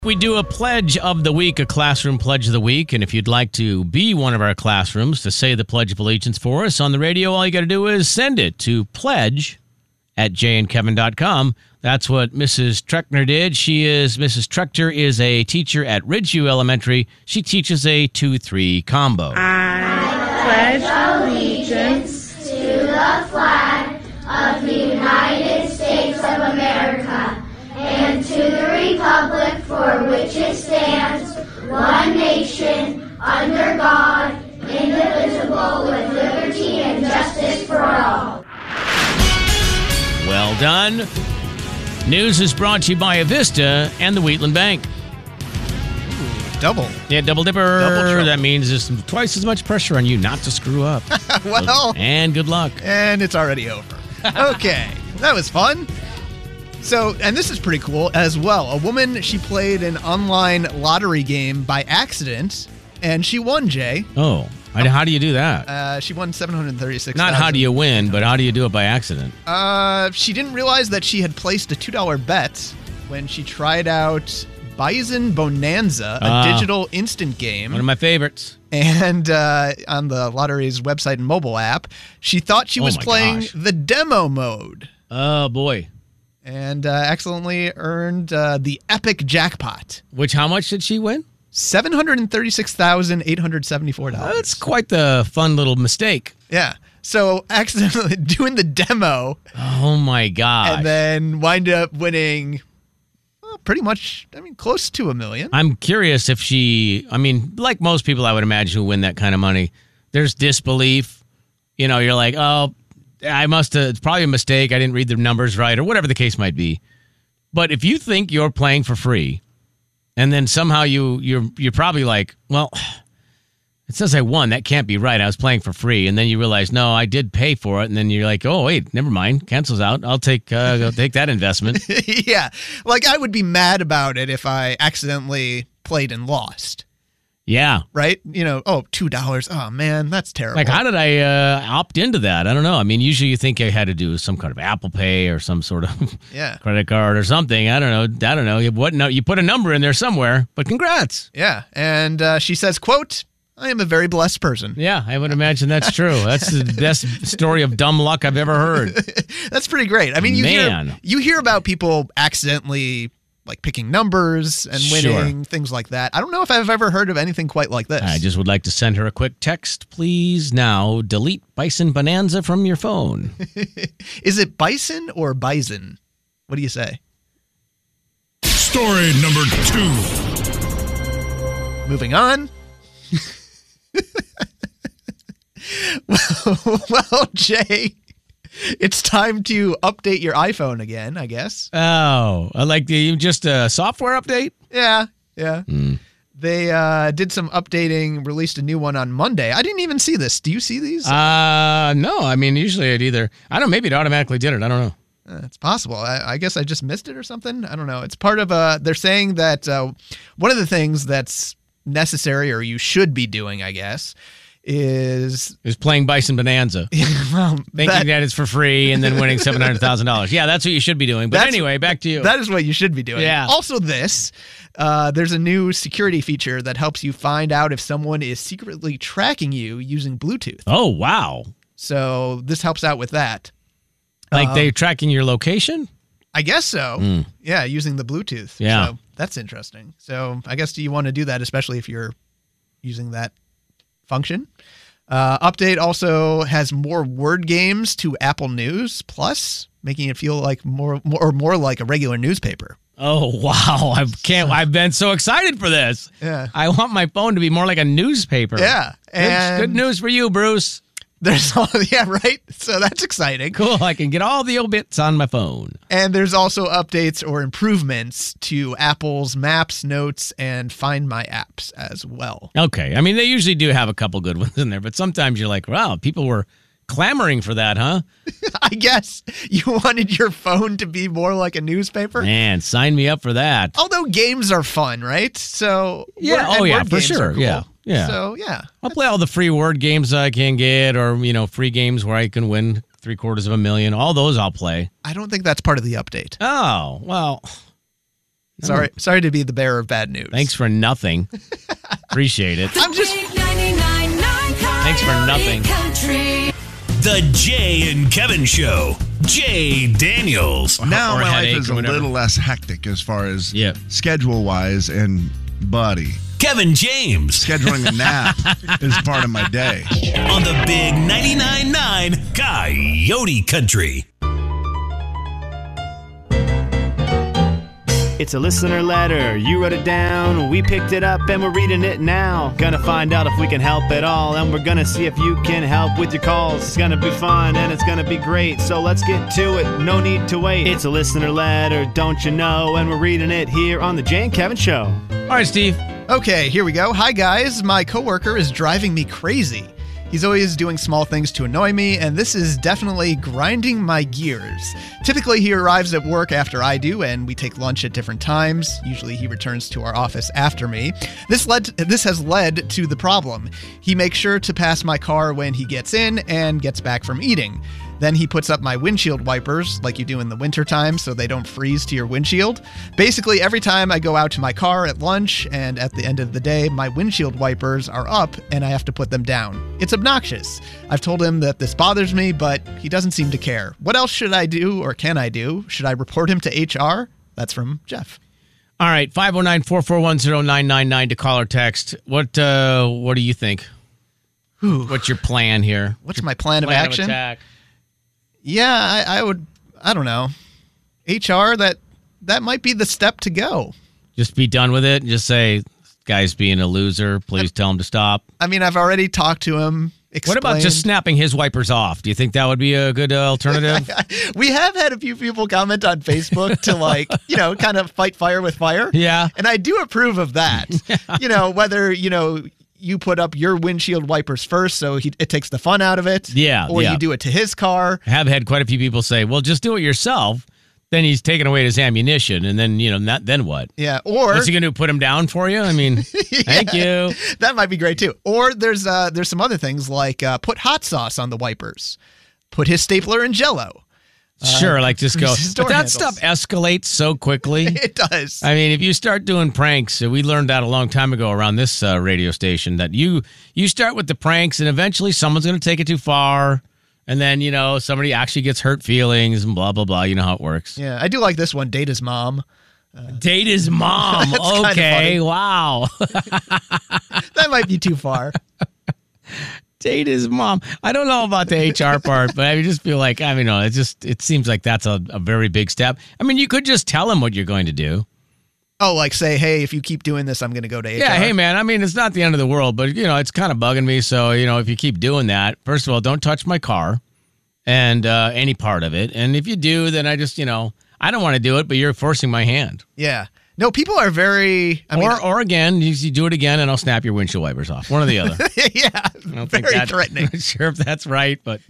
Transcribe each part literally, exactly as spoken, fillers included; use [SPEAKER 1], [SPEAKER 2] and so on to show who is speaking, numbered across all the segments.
[SPEAKER 1] We do a pledge of the week, a classroom pledge of the week. And if you'd like to be one of our classrooms to say the Pledge of Allegiance for us on the radio, all you got to do is send it to pledge at jay and kevin dot com. That's what Missus Treckner did. She is, Missus Trechter is a teacher at Ridgeview Elementary. She teaches a two three combo.
[SPEAKER 2] I pledge allegiance to the flag of the United States of America and to the republic for which it stands, one nation, under God, indivisible, with liberty and justice for all.
[SPEAKER 1] Well done. News is brought to you by Avista and the Wheatland Bank.
[SPEAKER 3] Double.
[SPEAKER 1] Yeah, double dipper.
[SPEAKER 3] Double
[SPEAKER 1] that means there's twice as much pressure on you not to screw up.
[SPEAKER 3] Well,
[SPEAKER 1] and good luck.
[SPEAKER 3] And it's already over. Okay, that was fun. So, and this is pretty cool as well. A woman, she played an online lottery game by accident, and she won, Jay.
[SPEAKER 1] Oh, how do you do that?
[SPEAKER 3] Uh, she won seven hundred thirty-six dollars.
[SPEAKER 1] Not how do you win, but how do you do it by accident?
[SPEAKER 3] Uh, she didn't realize that she had placed a two dollar bet when she tried out Bison Bonanza, a
[SPEAKER 1] uh,
[SPEAKER 3] digital instant game.
[SPEAKER 1] One of my favorites.
[SPEAKER 3] And uh, on the lottery's website and mobile app, she thought she was
[SPEAKER 1] oh
[SPEAKER 3] playing
[SPEAKER 1] gosh.
[SPEAKER 3] the demo mode.
[SPEAKER 1] Oh, boy.
[SPEAKER 3] And uh, accidentally earned uh, the epic jackpot.
[SPEAKER 1] Which, how much did she win?
[SPEAKER 3] seven hundred thirty-six thousand eight hundred seventy-four dollars.
[SPEAKER 1] That's quite the fun little mistake.
[SPEAKER 3] Yeah. So accidentally doing the demo.
[SPEAKER 1] Oh, my gosh.
[SPEAKER 3] And then wind up winning, well, pretty much, I mean, close to a million.
[SPEAKER 1] I'm curious if she, I mean, like most people I would imagine who win that kind of money, there's disbelief. You know, you're like, oh, I must have, it's probably a mistake. I didn't read the numbers right or whatever the case might be. But if you think you're playing for free and then somehow you, you're, you're probably like, well, it says I won. That can't be right. I was playing for free. And then you realize, no, I did pay for it. And then you're like, oh, wait, never mind. Cancels out. I'll take, uh, I'll take that investment.
[SPEAKER 3] Yeah. Like I would be mad about it if I accidentally played and lost.
[SPEAKER 1] Yeah.
[SPEAKER 3] Right? You know, oh, two dollars. Oh, man, that's terrible.
[SPEAKER 1] Like, how did I uh, opt into that? I don't know. I mean, usually you think I had to do some kind of Apple Pay or some sort of
[SPEAKER 3] yeah.
[SPEAKER 1] credit card or something. I don't know. I don't know. You, what, no, you put a number in there somewhere, but congrats.
[SPEAKER 3] Yeah. And uh, she says, quote, I am a very blessed person.
[SPEAKER 1] Yeah, I would imagine that's true. That's the best story of dumb luck I've ever heard.
[SPEAKER 3] That's pretty great. I mean, you
[SPEAKER 1] Man.
[SPEAKER 3] hear you hear about people accidentally like picking numbers and winning,
[SPEAKER 1] sure.
[SPEAKER 3] things like that. I don't know if I've ever heard of anything quite like this.
[SPEAKER 1] I just would like to send her a quick text. Please now delete Bison Bonanza from your phone.
[SPEAKER 3] Is it bison or bison? What do you say?
[SPEAKER 4] Story number two.
[SPEAKER 3] Moving on. well, well, Jay, it's time to update your iPhone again, I guess.
[SPEAKER 1] Oh, I like the just a software update?
[SPEAKER 3] Yeah, yeah.
[SPEAKER 1] Mm.
[SPEAKER 3] They uh, did some updating, released a new one on Monday. I didn't even see this. Do you see these?
[SPEAKER 1] Uh, no. I mean, usually I'd either, I don't know, maybe it automatically did it. I don't know.
[SPEAKER 3] Uh, it's possible. I, I guess I just missed it or something. I don't know. It's part of a, they're saying that uh, one of the things that's necessary or you should be doing, I guess, is
[SPEAKER 1] is playing Bison Bonanza.
[SPEAKER 3] well,
[SPEAKER 1] thinking that, that it's for free and then winning seven hundred thousand dollars. Yeah, that's what you should be doing. But anyway, back to you.
[SPEAKER 3] That is what you should be doing.
[SPEAKER 1] Yeah.
[SPEAKER 3] Also this, uh, there's a new security feature that helps you find out if someone is secretly tracking you using Bluetooth.
[SPEAKER 1] Oh, wow.
[SPEAKER 3] So this helps out with that.
[SPEAKER 1] Like
[SPEAKER 3] um,
[SPEAKER 1] they're tracking your location?
[SPEAKER 3] I guess so.
[SPEAKER 1] Mm.
[SPEAKER 3] Yeah, using the Bluetooth.
[SPEAKER 1] Yeah.
[SPEAKER 3] So that's interesting. So I guess do you want to do that, especially if you're using that function? Uh, update also has more word games to Apple News Plus, making it feel like more, more or more like a regular newspaper.
[SPEAKER 1] Oh, wow. I can't, I've been so excited for this.
[SPEAKER 3] Yeah.
[SPEAKER 1] I want my phone to be more like a newspaper.
[SPEAKER 3] Yeah.
[SPEAKER 1] And good, good news for you, Bruce.
[SPEAKER 3] There's all, yeah, right? So that's exciting.
[SPEAKER 1] Cool. I can get all the obits on my phone.
[SPEAKER 3] And there's also updates or improvements to Apple's Maps, Notes, and Find My apps as well.
[SPEAKER 1] Okay. I mean, they usually do have a couple good ones in there, but sometimes you're like, wow, people were clamoring for that, huh?
[SPEAKER 3] I guess you wanted your phone to be more like a newspaper.
[SPEAKER 1] Man, sign me up for that.
[SPEAKER 3] Although games are fun, right? So
[SPEAKER 1] yeah,
[SPEAKER 3] word,
[SPEAKER 1] oh yeah,
[SPEAKER 3] word
[SPEAKER 1] for
[SPEAKER 3] games
[SPEAKER 1] sure.
[SPEAKER 3] are cool.
[SPEAKER 1] Yeah. Yeah.
[SPEAKER 3] So, yeah.
[SPEAKER 1] I'll play all the free word games I can get or, you know, free games where I can win three quarters of a million. All those I'll play.
[SPEAKER 3] I don't think that's part of the update.
[SPEAKER 1] Oh, well,
[SPEAKER 3] Sorry, sorry to be the bearer of bad news.
[SPEAKER 1] Thanks for nothing. Appreciate it.
[SPEAKER 3] I'm just.
[SPEAKER 1] Thanks for nothing.
[SPEAKER 4] Country. The Jay and Kevin Show. Jay Daniels.
[SPEAKER 5] Now
[SPEAKER 1] or
[SPEAKER 5] my life
[SPEAKER 1] headache
[SPEAKER 5] is
[SPEAKER 1] or
[SPEAKER 5] a
[SPEAKER 1] whatever.
[SPEAKER 5] little less hectic as far as
[SPEAKER 1] Yeah.
[SPEAKER 5] schedule-wise and body.
[SPEAKER 4] Kevin James.
[SPEAKER 5] Scheduling a nap is part of my day.
[SPEAKER 4] On the big ninety-nine point nine Coyote Country.
[SPEAKER 6] It's a listener letter. You wrote it down. We picked it up and we're reading it now. Gonna find out if we can help at all. And we're gonna see if you can help with your calls. It's gonna be fun and it's gonna be great. So let's get to it. No need to wait. It's a listener letter, don't you know? And we're reading it here on the Jay and Kevin Show.
[SPEAKER 1] All right, Steve.
[SPEAKER 3] Okay, here we go. Hi, guys. My coworker is driving me crazy. He's always doing small things to annoy me, and this is definitely grinding my gears. Typically, he arrives at work after I do, and we take lunch at different times. Usually, he returns to our office after me. This led to, this has led to the problem. He makes sure to pass my car when he gets in and gets back from eating. Then he puts up my windshield wipers like you do in the wintertime so they don't freeze to your windshield. Basically, every time I go out to my car at lunch and at the end of the day, my windshield wipers are up and I have to put them down. It's obnoxious. I've told him that this bothers me, but he doesn't seem to care. What else should I do or can I do? Should I report him to H R? That's from Jeff.
[SPEAKER 1] All right, five oh nine, four four one, oh nine nine nine to call or text. What uh, what do you think?
[SPEAKER 3] Whew.
[SPEAKER 1] What's your plan here?
[SPEAKER 3] What's my plan of
[SPEAKER 1] Plan
[SPEAKER 3] action?
[SPEAKER 1] attack?
[SPEAKER 3] Yeah, I, I would, I don't know. H R, that that might be the step to go.
[SPEAKER 1] Just be done with it and just say, this guy's being a loser. Please tell him to stop.
[SPEAKER 3] I mean, I've already talked to him.
[SPEAKER 1] What about just
[SPEAKER 3] explained-
[SPEAKER 1] snapping his wipers off? Do you think that would be a good uh, alternative?
[SPEAKER 3] We have had a few people comment on Facebook to, like, you know, kind of fight fire with fire.
[SPEAKER 1] Yeah.
[SPEAKER 3] And I do approve of that. You know, whether, you know, you put up your windshield wipers first so he, it takes the fun out of it.
[SPEAKER 1] Yeah,
[SPEAKER 3] Or
[SPEAKER 1] yeah.
[SPEAKER 3] you do it to his car.
[SPEAKER 1] I have had quite a few people say, well, just do it yourself. Then he's taking away his ammunition. And then, you know, not, then what?
[SPEAKER 3] Yeah. Or
[SPEAKER 1] What's he going to do, put him down for you? I mean, thank you.
[SPEAKER 3] that might be great too. Or there's uh, there's some other things like uh, put hot sauce on the wipers. Put his stapler in Jell-O.
[SPEAKER 1] Sure, like just go.
[SPEAKER 3] grease
[SPEAKER 1] But
[SPEAKER 3] door
[SPEAKER 1] that
[SPEAKER 3] handles.
[SPEAKER 1] stuff escalates so quickly.
[SPEAKER 3] It does.
[SPEAKER 1] I mean, if you start doing pranks, uh, we learned that a long time ago around this uh, radio station, that you you start with the pranks and eventually someone's going to take it too far. And then, you know, somebody actually gets hurt feelings and blah, blah, blah. You know how it works.
[SPEAKER 3] Yeah, I do like this one. Date his mom.
[SPEAKER 1] Date his mom.
[SPEAKER 3] That's kinda
[SPEAKER 1] Okay,
[SPEAKER 3] funny.
[SPEAKER 1] wow.
[SPEAKER 3] That might be too far.
[SPEAKER 1] Date his mom. I don't know about the H R part, but I just feel like, I mean, no, it just, it seems like that's a, a very big step. I mean, you could just tell him what you're going to do.
[SPEAKER 3] Oh, like say, hey, if you keep doing this, I'm going to go to H R.
[SPEAKER 1] Yeah, hey, man, I mean, it's not the end of the world, but, you know, it's kind of bugging me. So, you know, if you keep doing that, first of all, don't touch my car and uh, any part of it. And if you do, then I just, you know, I don't want to do it, but you're forcing my hand.
[SPEAKER 3] Yeah. No, people are very. I mean,
[SPEAKER 1] or, or again, you, you do it again, and I'll snap your windshield wipers off. One or the other.
[SPEAKER 3] yeah,
[SPEAKER 1] I don't think
[SPEAKER 3] very
[SPEAKER 1] that-
[SPEAKER 3] threatening.
[SPEAKER 1] I'm not sure if that's right, but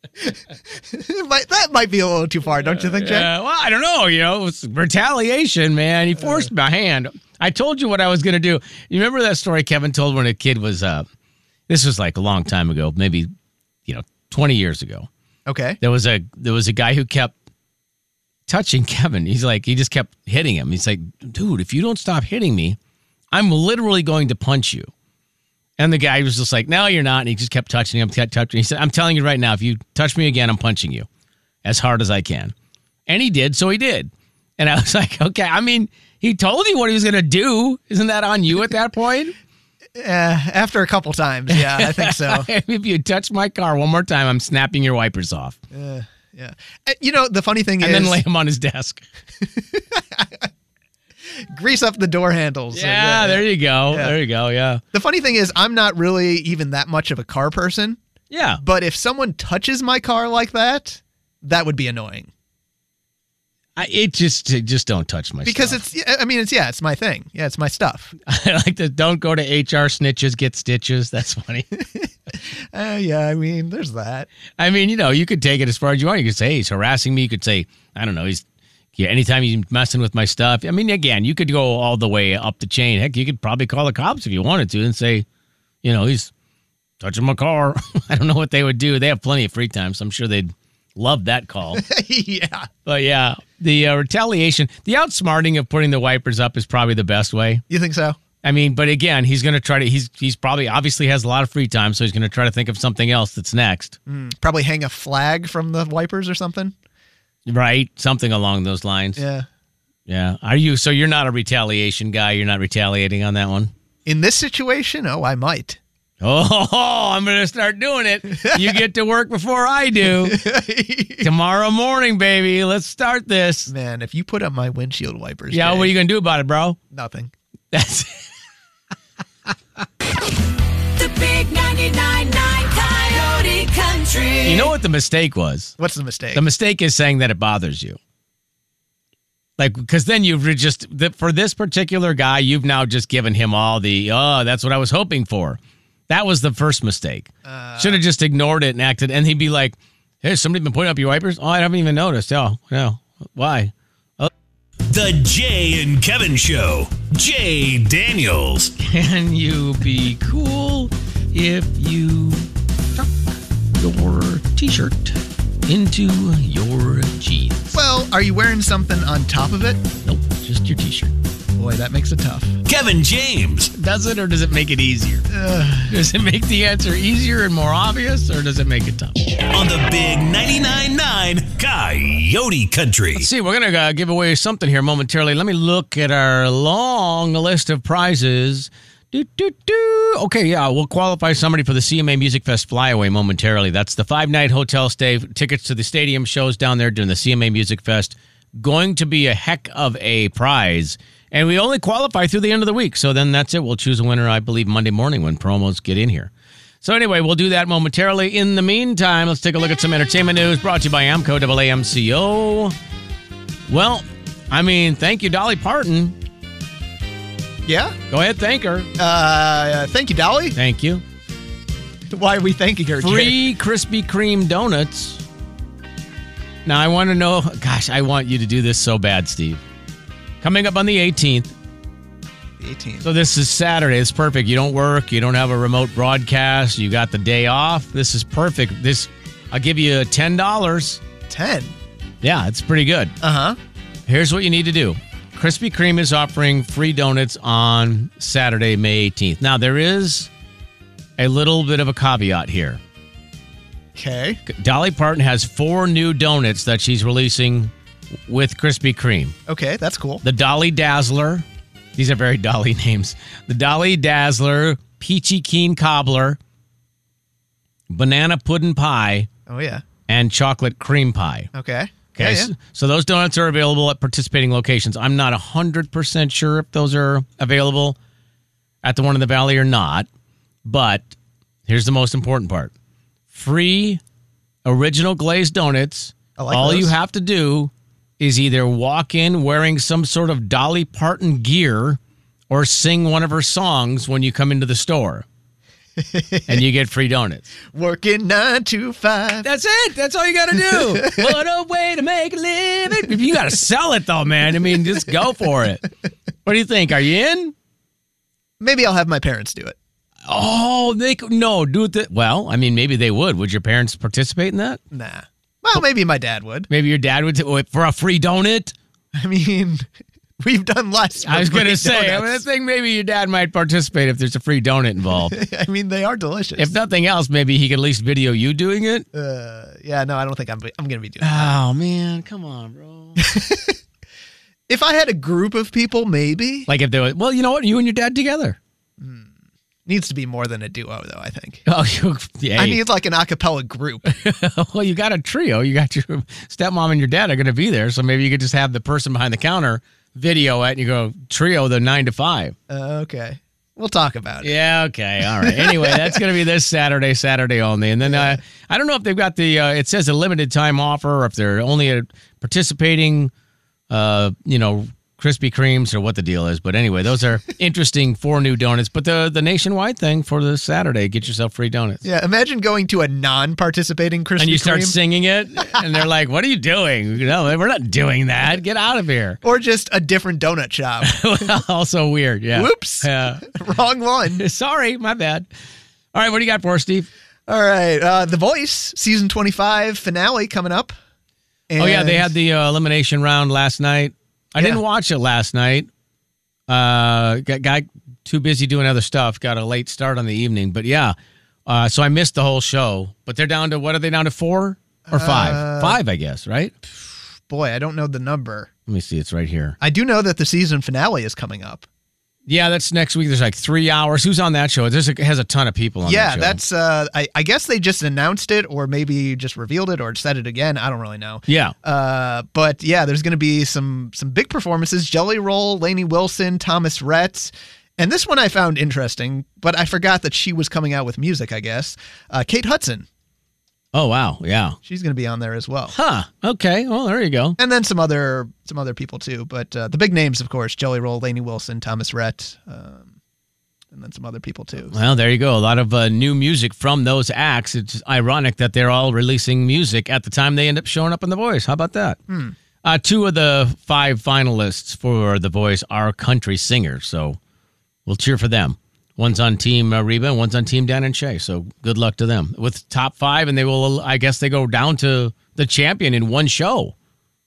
[SPEAKER 3] But that might be a little too far, don't you think, Jay?
[SPEAKER 1] uh, well, I don't know. You know, it's retaliation, man. He forced my hand. I told you what I was going to do. You remember that story Kevin told when a kid was? Uh, this was like a long time ago, maybe you know, twenty years ago.
[SPEAKER 3] Okay.
[SPEAKER 1] There was a there was a guy who kept touching Kevin. He's like, he just kept hitting him. He's like, dude, if you don't stop hitting me, I'm literally going to punch you. And the guy was just like, no, you're not. And he just kept touching him, kept touching. He said, I'm telling you right now, if you touch me again, I'm punching you as hard as I can. And he did, so he did. And I was like, okay, I mean, he told you what he was going to do. Isn't that on you at that point?
[SPEAKER 3] Uh, after a couple times, yeah, I think so.
[SPEAKER 1] If you touch my car one more time, I'm snapping your wipers off.
[SPEAKER 3] Uh, yeah. Uh, You know, the funny thing
[SPEAKER 1] And
[SPEAKER 3] is,
[SPEAKER 1] then lay him on his desk.
[SPEAKER 3] grease up the door handles. So,
[SPEAKER 1] Yeah, there you go.
[SPEAKER 3] Yeah.
[SPEAKER 1] There you go. Yeah.
[SPEAKER 3] The funny thing is, I'm not really even that much of a car person.
[SPEAKER 1] Yeah.
[SPEAKER 3] But if someone touches my car like that, that would be annoying.
[SPEAKER 1] I, it just just don't touch my
[SPEAKER 3] Because
[SPEAKER 1] stuff.
[SPEAKER 3] it's, I mean, it's, yeah, it's my thing. Yeah, it's my stuff.
[SPEAKER 1] I like to don't go to H R snitches, get stitches. That's funny.
[SPEAKER 3] Uh, yeah, I mean, there's that.
[SPEAKER 1] I mean, you know, you could take it as far as you want. You could say he's harassing me. You could say, I don't know, he's, yeah, anytime he's messing with my stuff. I mean, again, you could go all the way up the chain. Heck, you could probably call the cops if you wanted to and say, you know, he's touching my car. I don't know what they would do. They have plenty of free time, so I'm sure they'd love that call.
[SPEAKER 3] Yeah.
[SPEAKER 1] But yeah, the uh, retaliation, the outsmarting of putting the wipers up is probably the best way.
[SPEAKER 3] You think so?
[SPEAKER 1] I mean, but again, he's going to try to, he's he's probably obviously has a lot of free time, so he's going to try to think of something else that's next.
[SPEAKER 3] Mm, probably hang a flag from the wipers or something.
[SPEAKER 1] Right? Something along those lines.
[SPEAKER 3] Yeah.
[SPEAKER 1] Yeah. Are you, so you're not a retaliation guy? You're not retaliating on that one?
[SPEAKER 3] In this situation, oh, I might.
[SPEAKER 1] Oh, I'm going to start doing it. You get to work before I do. Tomorrow morning, baby. Let's start this.
[SPEAKER 3] Man, if you put up my windshield wipers.
[SPEAKER 1] Yeah,
[SPEAKER 3] Jay,
[SPEAKER 1] what are you going to do about it, bro?
[SPEAKER 3] Nothing.
[SPEAKER 1] That's
[SPEAKER 7] The big ninety-nine point nine Coyote Country.
[SPEAKER 1] You know what the mistake was?
[SPEAKER 3] What's the mistake?
[SPEAKER 1] The mistake is saying that it bothers you. Like, because then you've re- just, the, for this particular guy, you've now just given him all the, oh, that's what I was hoping for. That was the first mistake. Uh, Should have just ignored it and acted. And he'd be like, hey, somebody been putting up your wipers? Oh, I haven't even noticed. Oh, no. Why? Oh.
[SPEAKER 4] The Jay and Kevin Show. Jay Daniels.
[SPEAKER 1] Can you be cool if you tuck your t-shirt into your jeans?
[SPEAKER 3] Well, are you wearing something on top of it?
[SPEAKER 1] Nope, just your t-shirt.
[SPEAKER 3] Boy, that makes it tough.
[SPEAKER 4] Kevin James.
[SPEAKER 1] Does it, or does it make it easier? Uh, does it make the answer easier and more obvious, or does it make it tough?
[SPEAKER 4] On the big ninety-nine point nine Coyote Country.
[SPEAKER 1] Let's see, we're going to uh, give away something here momentarily. Let me look at our long list of prizes. Do, do, do. Okay, yeah, we'll qualify somebody for the C M A Music Fest flyaway momentarily. That's the five-night hotel stay, tickets to the stadium shows down there during the C M A Music Fest. Going to be a heck of a prize. And we only qualify through the end of the week. So then that's it. We'll choose a winner, I believe, Monday morning when promos get in here. So anyway, we'll do that momentarily. In the meantime, let's take a look at some entertainment news brought to you by Amco A A M C O. Well, I mean, thank you, Dolly Parton.
[SPEAKER 3] Yeah?
[SPEAKER 1] Go ahead, thank her.
[SPEAKER 3] Uh, thank you, Dolly.
[SPEAKER 1] Thank you.
[SPEAKER 3] Why are we thanking her, Jay?
[SPEAKER 1] Free Krispy Kreme donuts. Now, I want to know, gosh, I want you to do this so bad, Steve. Coming up on the eighteenth.
[SPEAKER 3] The eighteenth.
[SPEAKER 1] So this is Saturday. It's perfect. You don't work. You don't have a remote broadcast. You got the day off. This is perfect. This, I'll give you ten dollars.
[SPEAKER 3] ten?
[SPEAKER 1] Yeah, it's pretty good.
[SPEAKER 3] Uh-huh.
[SPEAKER 1] Here's what you need to do. Krispy Kreme is offering free donuts on Saturday, May eighteenth. Now, there is a little bit of a caveat here.
[SPEAKER 3] Okay.
[SPEAKER 1] Dolly Parton has four new donuts that she's releasing with Krispy Kreme.
[SPEAKER 3] Okay, that's cool.
[SPEAKER 1] The Dolly Dazzler. These are very Dolly names. The Dolly Dazzler, Peachy Keen Cobbler, Banana Pudding Pie,
[SPEAKER 3] Oh, yeah.
[SPEAKER 1] and Chocolate Cream Pie.
[SPEAKER 3] Okay.
[SPEAKER 1] Okay,
[SPEAKER 3] Yeah, yeah.
[SPEAKER 1] So, so those donuts are available at participating locations. I'm not one hundred percent sure if those are available at the one in the Valley or not, but here's the most important part. Free original glazed donuts.
[SPEAKER 3] I like
[SPEAKER 1] All
[SPEAKER 3] those.
[SPEAKER 1] you have to do is either walk in wearing some sort of Dolly Parton gear or sing one of her songs when you come into the store. And you get free donuts.
[SPEAKER 3] Working nine to five.
[SPEAKER 1] That's it. That's all you got to do. What a way to make a living. You got to sell it, though, man. I mean, just go for it. What do you think? Are you in?
[SPEAKER 3] Maybe I'll have my parents do it.
[SPEAKER 1] Oh, they could- no, do it. The, well, I mean, maybe they would. Would your parents participate in that?
[SPEAKER 3] Nah. Well, maybe my dad would.
[SPEAKER 1] Maybe your dad would t- for a free donut.
[SPEAKER 3] I mean, we've done less. for
[SPEAKER 1] I was going to
[SPEAKER 3] free
[SPEAKER 1] say, I, mean, I
[SPEAKER 3] donuts.
[SPEAKER 1] think maybe your dad might participate if there's a free donut involved.
[SPEAKER 3] I mean, they are delicious.
[SPEAKER 1] If nothing else, maybe he could at least video you doing it.
[SPEAKER 3] Uh, yeah, no, I don't think I'm. I'm going to be doing that.
[SPEAKER 1] Oh man, come on, bro.
[SPEAKER 3] If I had a group of people, maybe.
[SPEAKER 1] Like if they were, well, you know what? You and your dad together.
[SPEAKER 3] Needs to be more than a duo, though, I think.
[SPEAKER 1] Oh, you, yeah.
[SPEAKER 3] I mean, it's like an a cappella group.
[SPEAKER 1] Well, you got a trio. You got your stepmom and your dad are going to be there, so maybe you could just have the person behind the counter video it, and you go trio the nine to five.
[SPEAKER 3] Uh, okay. We'll talk about it.
[SPEAKER 1] Yeah. Okay. All right. Anyway, that's going to be this Saturday, Saturday only, and then uh, I don't know if they've got the. Uh, it says a limited time offer, or if they're only a participating, uh, you know, Krispy Kremes or what the deal is. But anyway, those are interesting four new donuts. But the the nationwide thing for the Saturday, get yourself free donuts.
[SPEAKER 3] Yeah, imagine going to a non-participating Krispy
[SPEAKER 1] And you start
[SPEAKER 3] Kreme.
[SPEAKER 1] singing it, and they're like, "What are you doing? No, we're not doing that. Get out of here."
[SPEAKER 3] Or just a different donut shop.
[SPEAKER 1] Also weird. Yeah.
[SPEAKER 3] Whoops.
[SPEAKER 1] Yeah.
[SPEAKER 3] Wrong one.
[SPEAKER 1] Sorry, my bad. All right, what do you got for us, Steve?
[SPEAKER 3] All right. Uh, The Voice, season twenty-five finale coming up.
[SPEAKER 1] Oh, yeah, they
[SPEAKER 3] And-
[SPEAKER 1] had the uh, elimination round last night. I
[SPEAKER 3] Yeah.
[SPEAKER 1] didn't watch it last night. Uh, got, got too busy doing other stuff. Got a late start on the evening. But, yeah, uh, so I missed the whole show. But they're down to, what are they down to, four or five?
[SPEAKER 3] Uh,
[SPEAKER 1] five, I guess, right?
[SPEAKER 3] Boy, I don't know the number.
[SPEAKER 1] Let me see. It's right here.
[SPEAKER 3] I do know that the season finale is coming up.
[SPEAKER 1] Yeah, that's next week. There's like three hours. Who's on that show? There's a, it has a ton of people on
[SPEAKER 3] Yeah,
[SPEAKER 1] that show.
[SPEAKER 3] that's. Uh, I, I guess they just announced it, or maybe just revealed it, or said it again. I don't really know.
[SPEAKER 1] Yeah.
[SPEAKER 3] Uh, but yeah, there's going to be some some big performances. Jelly Roll, Lainey Wilson, Thomas Rhett, and this one I found interesting, but I forgot that she was coming out with music. I guess uh, Kate Hudson.
[SPEAKER 1] Oh, wow. Yeah.
[SPEAKER 3] She's going to be on there as well.
[SPEAKER 1] Huh. Okay. Well, there you go.
[SPEAKER 3] And then some other some other people too, but uh, the big names, of course, Jelly Roll, Lainey Wilson, Thomas Rhett, um, and then some other people too.
[SPEAKER 1] Well, there you go. A lot of uh, new music from those acts. It's ironic that they're all releasing music at the time they end up showing up in The Voice. How about that?
[SPEAKER 3] Hmm.
[SPEAKER 1] Uh, two of the five finalists for The Voice are country singers, so we'll cheer for them. One's on Team uh, Reba, and one's on Team Dan and Shay. So good luck to them with top five, and they will. I guess they go down to the champion in one show.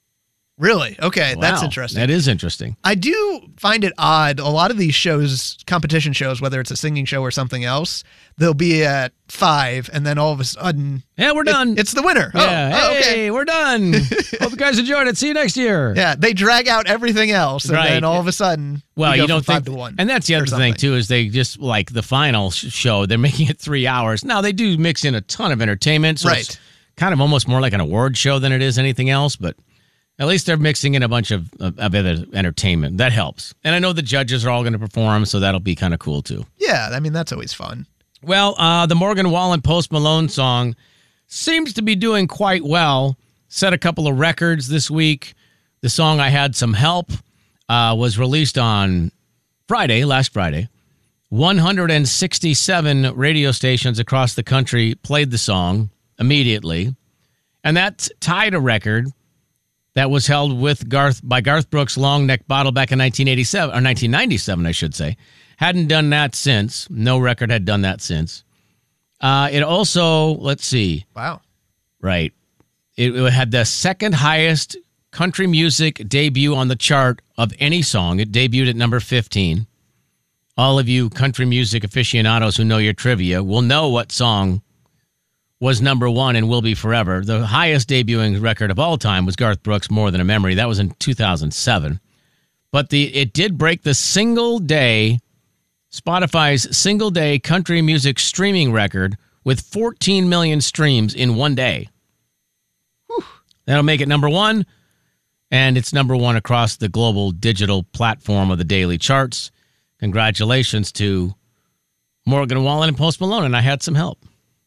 [SPEAKER 3] Really? Okay, that's
[SPEAKER 1] Wow,
[SPEAKER 3] interesting.
[SPEAKER 1] That is interesting.
[SPEAKER 3] I do find it odd. A lot of these shows, competition shows, whether it's a singing show or something else, they'll be at five, and then all of a sudden,
[SPEAKER 1] Yeah, we're
[SPEAKER 3] it-
[SPEAKER 1] done.
[SPEAKER 3] it's the winner. Oh,
[SPEAKER 1] yeah.
[SPEAKER 3] oh,
[SPEAKER 1] hey,
[SPEAKER 3] okay.
[SPEAKER 1] we're done. Hope you guys enjoyed it. See you next year.
[SPEAKER 3] Yeah, they drag out everything else, and
[SPEAKER 1] Right.
[SPEAKER 3] then all of a sudden,
[SPEAKER 1] Well,
[SPEAKER 3] we go
[SPEAKER 1] you don't
[SPEAKER 3] from
[SPEAKER 1] think,
[SPEAKER 3] five to one,
[SPEAKER 1] and that's the
[SPEAKER 3] or
[SPEAKER 1] other thing
[SPEAKER 3] something.
[SPEAKER 1] too is they just like the final sh- show. They're making it three hours. Now they do mix in a ton of entertainment, so it's
[SPEAKER 3] Right.
[SPEAKER 1] kind of almost more like an award show than it is anything else. But at least they're mixing in a bunch of, of, of other entertainment. That helps. And I know the judges are all going to perform, so that'll be kind of cool too.
[SPEAKER 3] Yeah, I mean that's always fun.
[SPEAKER 1] Well, uh, the Morgan Wallen Post Malone song seems to be doing quite well. Set a couple of records this week. The song I Had Some Help uh, was released on Friday, last Friday. one hundred sixty-seven radio stations across the country played the song immediately. And that tied a record that was held with Garth by Garth Brooks' Long Neck Bottle back in nineteen eighty-seven, or nineteen ninety-seven, I should say. Hadn't done that since. No record had done that since. Uh, it also, let's see.
[SPEAKER 3] Wow.
[SPEAKER 1] Right. It, it had the second highest country music debut on the chart of any song. It debuted at number fifteen. All of you country music aficionados who know your trivia will know what song was number one and will be forever. The highest debuting record of all time was Garth Brooks' More Than a Memory. That was in two thousand seven. But the it did break the single day, Spotify's single day country music streaming record with fourteen million streams in one day. Whew. That'll make it number one, and it's number one across the global digital platform of the daily charts. Congratulations to Morgan Wallen and Post Malone, and I Had Some Help.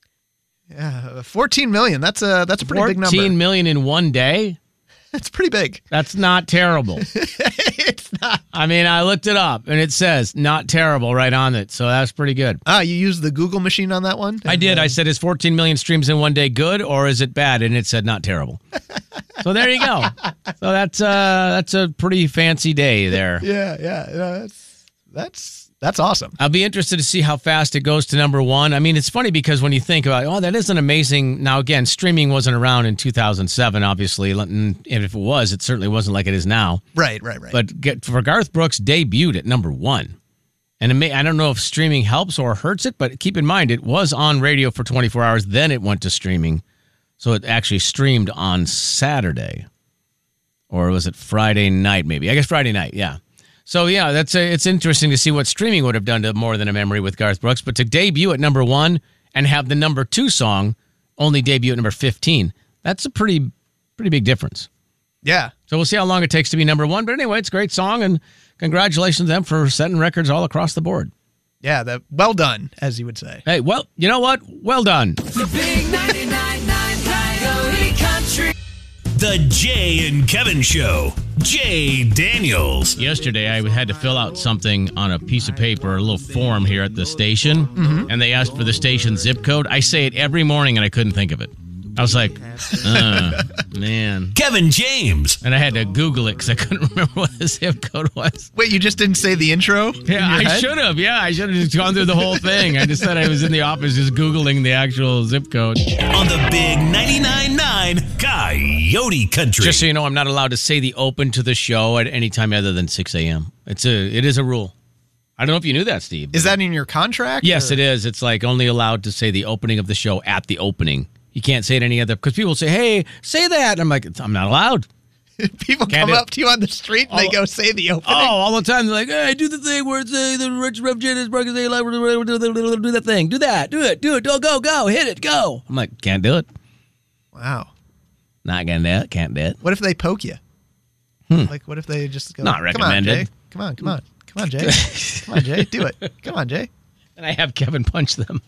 [SPEAKER 3] Yeah, fourteen million. That's a that's a pretty big number.
[SPEAKER 1] fourteen million in one day?
[SPEAKER 3] That's pretty big.
[SPEAKER 1] That's not terrible.
[SPEAKER 3] It's not.
[SPEAKER 1] I mean, I looked it up, and it says not terrible right on it, so that's pretty good.
[SPEAKER 3] Ah, you used the Google machine on that one?
[SPEAKER 1] I did. I said, is fourteen million streams in one day good, or is it bad? And it said not terrible. So there you go. So that's uh, that's a pretty fancy day there.
[SPEAKER 3] Yeah, yeah. No, that's that's that's awesome.
[SPEAKER 1] I'll be interested to see how fast it goes to number one. I mean, it's funny because when you think about, oh, that is an amazing. Now, again, streaming wasn't around in two thousand seven, obviously. And if it was, it certainly wasn't like it is now.
[SPEAKER 3] Right, right, right.
[SPEAKER 1] But get, for Garth Brooks, debuted at number one. And it may, I don't know if streaming helps or hurts it, but keep in mind, it was on radio for twenty-four hours. Then it went to streaming. So it actually streamed on Saturday. Or was it Friday night, maybe? I guess Friday night, yeah. So, yeah, that's a, it's interesting to see what streaming would have done to More Than a Memory with Garth Brooks. But to debut at number one and have the number two song only debut at number fifteen, that's a pretty pretty big difference.
[SPEAKER 3] yeah.
[SPEAKER 1] So we'll see how long it takes to be number one. But anyway, it's a great song, and congratulations to them for setting records all across the board.
[SPEAKER 3] Yeah, that well done, as you would say.
[SPEAKER 1] Hey, well, you know what? Well done.
[SPEAKER 7] The big ninety-nine point nine Coyote Country.
[SPEAKER 4] The Jay and Kevin Show. Jay Daniels.
[SPEAKER 1] Yesterday, I had to fill out something on a piece of paper, a little form here at the station, and they asked for the station zip code. I say it every morning, and I couldn't think of it. I was like, uh, man.
[SPEAKER 4] Kevin James.
[SPEAKER 1] And I had to Google it because I couldn't remember what the zip code was.
[SPEAKER 3] Wait, you just didn't say the intro?
[SPEAKER 1] Yeah, I should have. Yeah, I should have just gone through the whole thing. I just said I was in the office just Googling the actual zip code.
[SPEAKER 4] On the big ninety-nine point nine nine Coyote Country.
[SPEAKER 1] Just so you know, I'm not allowed to say the open to the show at any time other than six a.m. It's a, it is a rule. I don't know if you knew that, Steve.
[SPEAKER 3] Is that in your contract?
[SPEAKER 1] Yes,
[SPEAKER 3] or?
[SPEAKER 1] it is. It's like only allowed to say the opening of the show at the opening. You can't say it any other, because people say, hey, say that. And I'm like, I'm not allowed.
[SPEAKER 3] People
[SPEAKER 1] Can't
[SPEAKER 3] come
[SPEAKER 1] do-
[SPEAKER 3] up to you on the street and they
[SPEAKER 1] Oh.
[SPEAKER 3] go say the opening.
[SPEAKER 1] Oh, all the time. They're like, hey, do the thing where it's uh, the rich Rev Jen is broken. Do that thing. Do that. Do it. Do it. Go, go, go. Hit it. Go. I'm like, can't do it.
[SPEAKER 3] Wow.
[SPEAKER 1] Not going to do it. Can't do it.
[SPEAKER 3] What if they poke you? Like, what if they just go,
[SPEAKER 1] Not
[SPEAKER 3] come
[SPEAKER 1] recommended.
[SPEAKER 3] on, Jay. Come on, come on. Come on, Jay. Come on, Jay. Do it. Come on, Jay.
[SPEAKER 1] And I have Kevin punch them.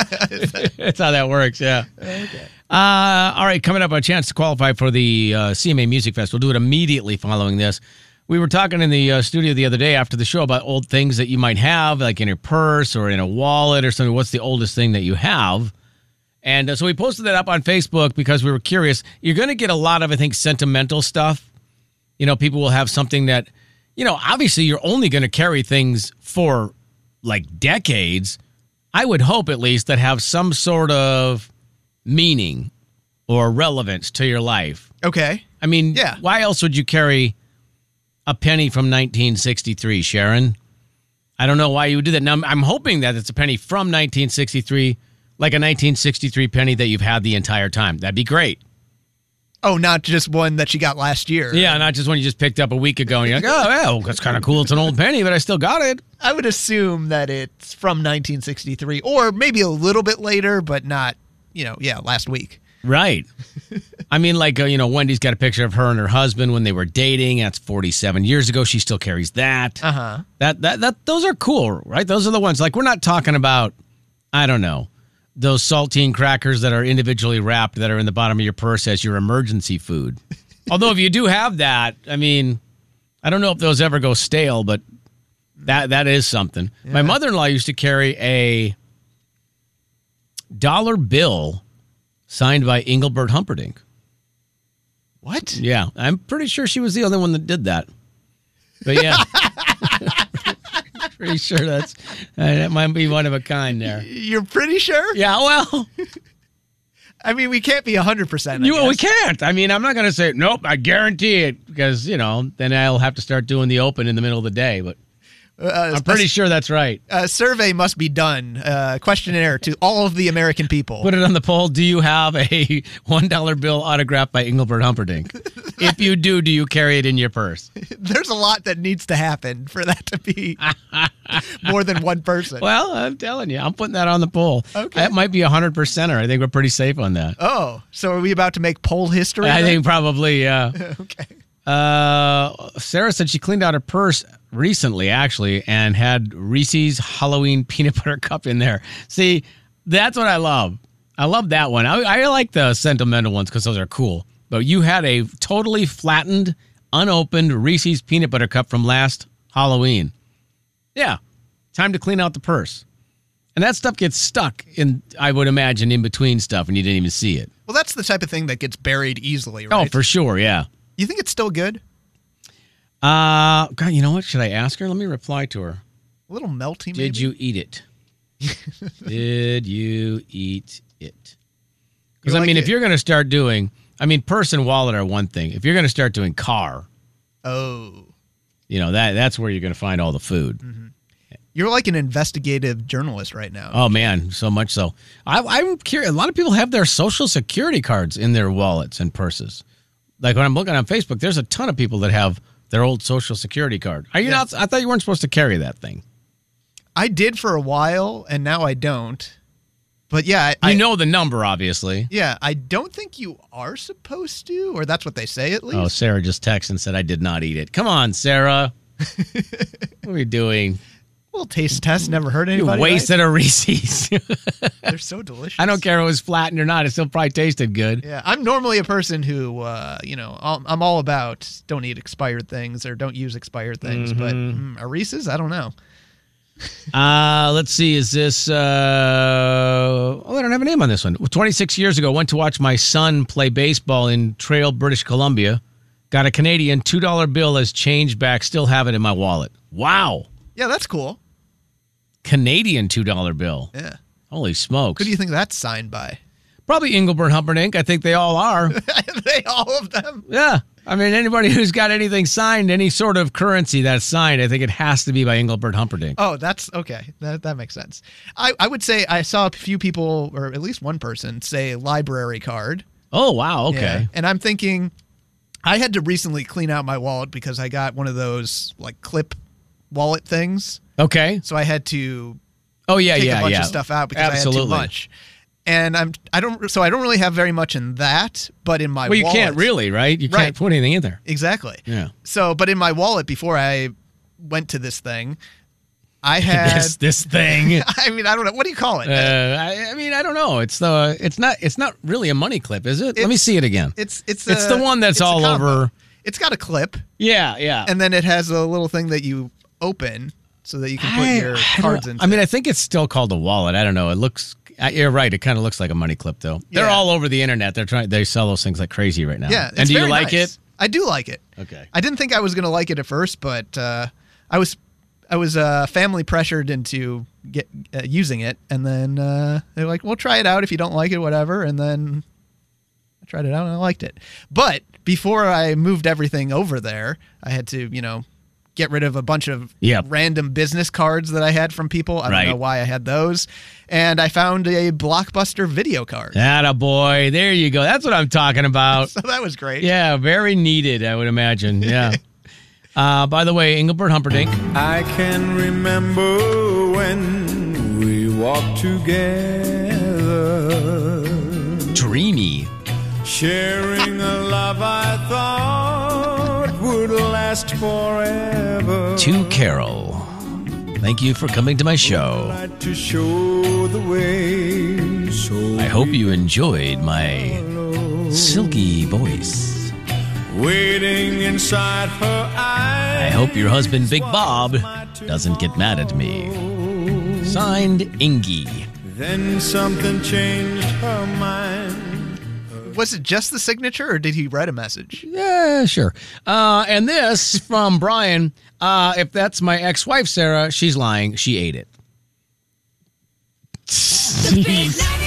[SPEAKER 1] That's how that works, yeah. Okay. Uh, all right, coming up, a chance to qualify for the uh, C M A Music Fest. We'll do it immediately following this. We were talking in the uh, studio the other day after the show about old things that you might have, like in your purse or in a wallet or something. What's the oldest thing that you have? And uh, so we posted that up on Facebook because we were curious. You're going to get a lot of, I think, sentimental stuff. You know, people will have something that, you know, obviously you're only going to carry things for like decades. I would hope at least that have some sort of meaning or relevance to your life.
[SPEAKER 3] Okay.
[SPEAKER 1] I mean,
[SPEAKER 3] Yeah.
[SPEAKER 1] why else would you carry a penny from nineteen sixty-three, Sharon? I don't know why you would do that. Now, I'm, I'm hoping that it's a penny from nineteen sixty-three, like a nineteen sixty-three penny that you've had the entire time. That'd be great.
[SPEAKER 3] Oh, not just one that you got last year.
[SPEAKER 1] Yeah, not just one you just picked up a week ago and you're like, oh, yeah, well, that's kind of cool. It's an old penny, but I still got it.
[SPEAKER 3] I would assume that it's from nineteen sixty-three or maybe a little bit later, but not, you know, yeah, last week.
[SPEAKER 1] Right. I mean, like, uh, you know, Wendy's got a picture of her and her husband when they were dating. That's forty-seven years ago. She still carries that.
[SPEAKER 3] Uh-huh.
[SPEAKER 1] That, that, that, those are cool, right? Those are the ones. Like, we're not talking about, I don't know, those saltine crackers that are individually wrapped that are in the bottom of your purse as your emergency food. Although, if you do have that, I mean, I don't know if those ever go stale, but that that is something. Yeah. My mother-in-law used to carry a dollar bill signed by Engelbert Humperdinck.
[SPEAKER 3] What?
[SPEAKER 1] Yeah, I'm pretty sure she was the only one that did that. But yeah, pretty sure that's uh, that might be one of a kind there.
[SPEAKER 3] You're pretty sure?
[SPEAKER 1] Yeah, well,
[SPEAKER 3] I mean, we can't be one hundred percent. I
[SPEAKER 1] you, we
[SPEAKER 3] guess.
[SPEAKER 1] can't. I mean, I'm not going to say, nope, I guarantee it, because, you know, then I'll have to start doing the open in the middle of the day. But
[SPEAKER 3] Uh,
[SPEAKER 1] I'm pretty sure that's right.
[SPEAKER 3] A survey must be done, uh, questionnaire to all of the American people.
[SPEAKER 1] Put it on the poll. Do you have a one dollar bill autographed by Engelbert Humperdinck? If you do, do you carry it in your purse?
[SPEAKER 3] There's a lot that needs to happen for that to be more than one person.
[SPEAKER 1] Well, I'm telling you, I'm putting that on the poll.
[SPEAKER 3] Okay.
[SPEAKER 1] That might be a hundred percenter. I think we're pretty safe on that.
[SPEAKER 3] Oh, so are we about to make poll history?
[SPEAKER 1] I
[SPEAKER 3] then?
[SPEAKER 1] think probably, yeah.
[SPEAKER 3] Okay.
[SPEAKER 1] Uh, Sarah said she cleaned out her purse recently, actually, and had Reese's Halloween peanut butter cup in there. See, that's what I love. I love that one. I, I like the sentimental ones because those are cool. But you had a totally flattened, unopened Reese's peanut butter cup from last Halloween. Yeah, time to clean out the purse. And that stuff gets stuck in, I would imagine, in between stuff, and you didn't even see it.
[SPEAKER 3] Well, that's the type of thing that gets buried easily, right?
[SPEAKER 1] Oh, for sure, yeah.
[SPEAKER 3] You think it's still good?
[SPEAKER 1] Uh, God, you know what? Should I ask her? Let me reply to her.
[SPEAKER 3] A little melty, maybe?
[SPEAKER 1] Did you eat it? Did you eat it? Because,
[SPEAKER 3] You
[SPEAKER 1] I
[SPEAKER 3] like
[SPEAKER 1] mean,
[SPEAKER 3] it?
[SPEAKER 1] if you're going to start doing, I mean, purse and wallet are one thing. If you're going to start doing car,
[SPEAKER 3] Oh.
[SPEAKER 1] you know, that that's where you're going to find all the food.
[SPEAKER 3] You're like an investigative journalist right now.
[SPEAKER 1] Oh, man, so much so. I, I'm curious. A lot of people have their Social Security cards in their wallets and purses. Like when I'm looking on Facebook, there's a ton of people that have their old Social Security card. Are you
[SPEAKER 3] Yeah.
[SPEAKER 1] not? I thought you weren't supposed to carry that thing.
[SPEAKER 3] I did for a while, and now I don't. But yeah, I,
[SPEAKER 1] You
[SPEAKER 3] I-
[SPEAKER 1] know the number, obviously.
[SPEAKER 3] yeah, I don't think you are supposed to, or that's what they say at least.
[SPEAKER 1] Oh, Sarah just texted and said, I did not eat it. Come on, Sarah. What are you doing?
[SPEAKER 3] Well, taste test never hurt
[SPEAKER 1] You
[SPEAKER 3] anybody.
[SPEAKER 1] wasted a Reese's.
[SPEAKER 3] right? They're so delicious.
[SPEAKER 1] I don't care if it was flattened or not. It still probably tasted good.
[SPEAKER 3] Yeah, I'm normally a person who, uh, you know, I'm I'm all about don't eat expired things or don't use expired things. But mm, a Reese's, I don't know.
[SPEAKER 1] Uh, let's see. Is this... Uh, oh, I don't have a name on this one. twenty-six years ago, went to watch my son play baseball in Trail, British Columbia. Got a Canadian two dollar bill as change back. Still have it in my wallet. Wow.
[SPEAKER 3] Yeah, that's cool.
[SPEAKER 1] Canadian two dollar bill.
[SPEAKER 3] Yeah.
[SPEAKER 1] Holy smokes.
[SPEAKER 3] Who do you think that's signed by?
[SPEAKER 1] Probably Engelbert Humperdinck. I think they all are.
[SPEAKER 3] They all of them.
[SPEAKER 1] Yeah. I mean, anybody who's got anything signed, any sort of currency that's signed, I think it has to be by Engelbert Humperdinck.
[SPEAKER 3] Oh, that's okay. That that makes sense. I, I would say I saw a few people, or at least one person, say library card.
[SPEAKER 1] Oh, wow. Okay.
[SPEAKER 3] Yeah. And I'm thinking, I had to recently clean out my wallet because I got one of those like clip wallet things.
[SPEAKER 1] Okay.
[SPEAKER 3] So I had to
[SPEAKER 1] Oh, yeah,
[SPEAKER 3] take
[SPEAKER 1] yeah,
[SPEAKER 3] a bunch
[SPEAKER 1] yeah.
[SPEAKER 3] of stuff out because
[SPEAKER 1] Absolutely.
[SPEAKER 3] I had too much. And I'm I don't so I don't really have very much in that, but in my
[SPEAKER 1] Well, you
[SPEAKER 3] wallet,
[SPEAKER 1] can't really, right? You
[SPEAKER 3] Right.
[SPEAKER 1] can't put anything in there.
[SPEAKER 3] Exactly.
[SPEAKER 1] Yeah.
[SPEAKER 3] So, but in my wallet before I went to this thing, I had
[SPEAKER 1] This this thing.
[SPEAKER 3] I mean, I don't know. What do you call it?
[SPEAKER 1] Uh, I, I mean, I don't know. It's the it's not it's not really a money clip, is it? Let me
[SPEAKER 3] It's-
[SPEAKER 1] see it again.
[SPEAKER 3] It's it's
[SPEAKER 1] It's
[SPEAKER 3] a-
[SPEAKER 1] the one that's
[SPEAKER 3] it's a
[SPEAKER 1] all
[SPEAKER 3] combo.
[SPEAKER 1] over.
[SPEAKER 3] It's got a clip,
[SPEAKER 1] Yeah, yeah.
[SPEAKER 3] and then it has a little thing that you open so that you can put
[SPEAKER 1] I,
[SPEAKER 3] your
[SPEAKER 1] I don't-
[SPEAKER 3] cards into.
[SPEAKER 1] I mean, I think it's still called a wallet. I don't know. It looks. uh, You're right. It kind of looks like a money clip, though. They're
[SPEAKER 3] Yeah.
[SPEAKER 1] all over the internet. They're trying. They sell those things like crazy right now.
[SPEAKER 3] yeah. It's
[SPEAKER 1] And do you
[SPEAKER 3] very
[SPEAKER 1] like
[SPEAKER 3] nice.
[SPEAKER 1] it?
[SPEAKER 3] I do like it.
[SPEAKER 1] Okay.
[SPEAKER 3] I didn't think I was going to like it at first, but uh, I was I was uh, family pressured into get uh, using it, and then uh, they're like, "Well, try it out if you don't like it, whatever." And then I tried it out and I liked it. But before I moved everything over there, I had to, you know, get rid of a bunch of
[SPEAKER 1] Yep.
[SPEAKER 3] random business cards that I had from people. I
[SPEAKER 1] Right.
[SPEAKER 3] don't know why I had those. And I found a Blockbuster video card.
[SPEAKER 1] Atta boy. There you go. That's what I'm talking about.
[SPEAKER 3] So that was great.
[SPEAKER 1] Yeah, very needed, I would imagine. Yeah. uh, by the way, Engelbert Humperdinck.
[SPEAKER 8] I can remember when we walked together,
[SPEAKER 1] Dreamy.
[SPEAKER 8] sharing a love I thought would last forever.
[SPEAKER 1] To Carol. Thank you for coming to my show.
[SPEAKER 8] Like to show the way, so
[SPEAKER 1] I hope you enjoyed my silky voice.
[SPEAKER 8] waiting inside her eyes.
[SPEAKER 1] I hope your husband, Big Bob, doesn't get mad at me. Signed, Ingy.
[SPEAKER 8] Then something changed her mind.
[SPEAKER 3] Was it just the signature, or did he write a message?
[SPEAKER 1] Yeah, sure. Uh, and this from Brian. Uh, if that's my ex-wife, Sarah, she's lying. She ate it.
[SPEAKER 7] The big